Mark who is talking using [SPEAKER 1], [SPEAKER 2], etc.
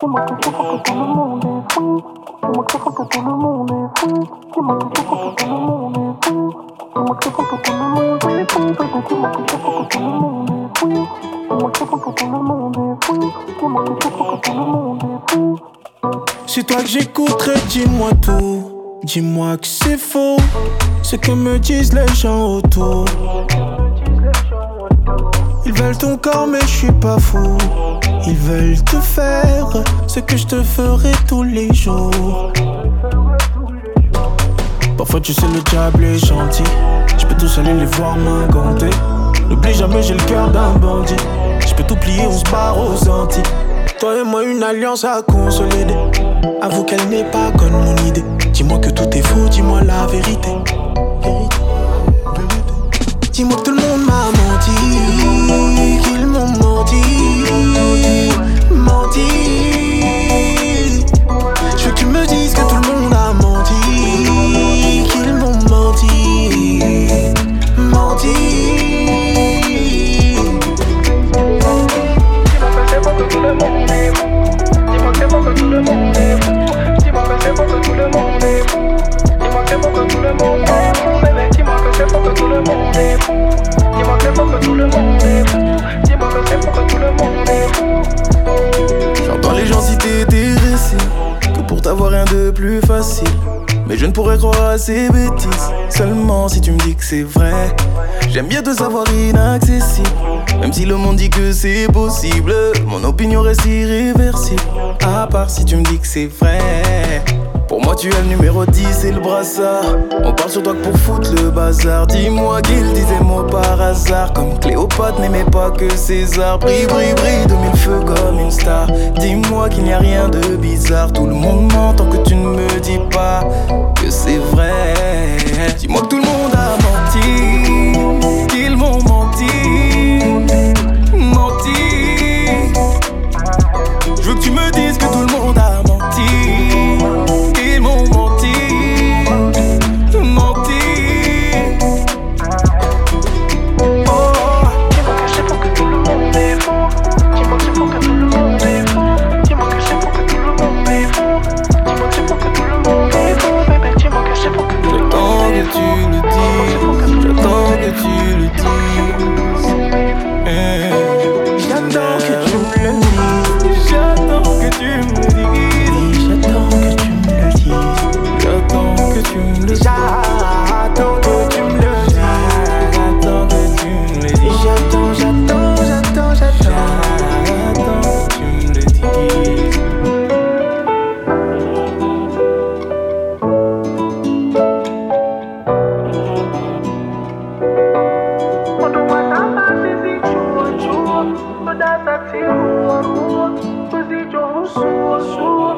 [SPEAKER 1] Dis-moi que c'est pour que tout le monde est fou. Dis-moi que c'est pour que tout le monde est fou. Dis-moi que c'est pour que tout le monde est fou. Dis-moi que c'est pour que tout le monde est fou. Baby, dis-moi que c'est pour que tout le monde est fou. Dis-moi que c'est pour que tout le monde est fou. Dis-moi que c'est pour que tout le monde est fou.
[SPEAKER 2] C'est toi que j'écouterai, dis-moi tout. Dis-moi que c'est faux, ce que me disent les gens autour. Ils veulent ton corps mais je suis pas fou. Ils veulent te faire ce que je te ferai tous les jours. Parfois tu sais le diable est gentil. Je peux tous aller les voir m'incanter. N'oublie jamais j'ai le cœur d'un bandit. Je peux tout plier, on se barre aux Antilles. Toi et moi une alliance à consolider. Avoue qu'elle n'est pas comme mon idée. Dis-moi que tout est faux, dis-moi la vérité. Dis-moi que tout le monde m'a menti, qu'ils m'ont menti. Je veux que tu me dises que tout le monde a menti, qu'ils m'ont menti.
[SPEAKER 1] Dis-moi que c'est pour que tout le monde est fou. Dis-moi que c'est pour que tout le monde est fou. Dis-moi que c'est pour que tout le monde est fou. Dis-moi que c'est pour que tout le monde est fou. Bébé, dis-moi que c'est pour que tout le monde est fou. Dis-moi que c'est pour que tout le monde est fou. Dis-moi que c'est pour que tout le monde est fou.
[SPEAKER 2] J'entends les gens citer tes récits, que pour t'avoir rien de plus facile. Mais je ne pourrais croire à ces bêtises, seulement si tu me dis que c'est vrai. J'aime bien te savoir inaccessible, même si le monde dit que c'est possible. Mon opinion reste irréversible, à part si tu me dis que c'est vrai. Pour moi tu es le numéro 10 et le brassard. On parle sur toi que pour foutre le bazar. Dis-moi qu'il disait mot par hasard, comme Cléopâtre n'aimait pas que César. Brille, brille, brille de mille feux comme une star. Dis-moi qu'il n'y a rien de bizarre. Tout le monde ment tant que tu ne me dis pas que c'est vrai. Dis-moi que tout le monde a menti, qu'ils m'ont menti. Je veux que tu me dises que tout le monde a menti.
[SPEAKER 1] That's a tear,